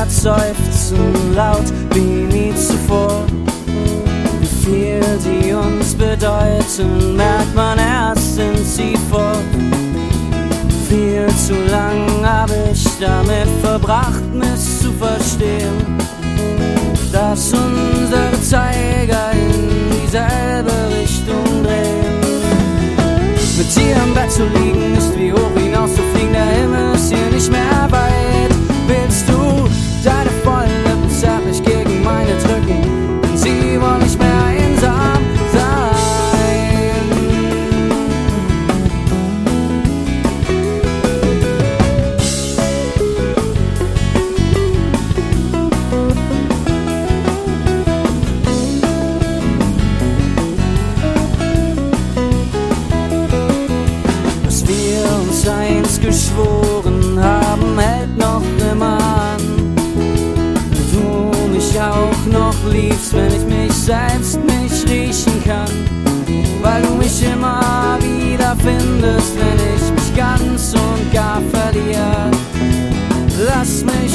Herz seufzen laut wie nie zuvor. Wie viel sie uns bedeuten, merkt man erst, sind sie fort. Viel zu lang hab ich damit verbracht, mich zu verstehen, dass unsere Zeiger in dieselbe Richtung drehen. Mit dir im Bett zu liegen ist wie hoch hinaus zu fliegen, der Himmel ist hier nicht mehr weit. Willst du deine vollen Lippen zärtlich gegen meine drücken, denn sie wollen nicht mehr einsam sein. Was wir uns einst geschworen haben, hält noch immer an. Du mich auch noch liebst, wenn ich mich selbst nicht riechen kann. Weil du mich immer wieder findest, wenn ich mich ganz und gar verliere. Lass mich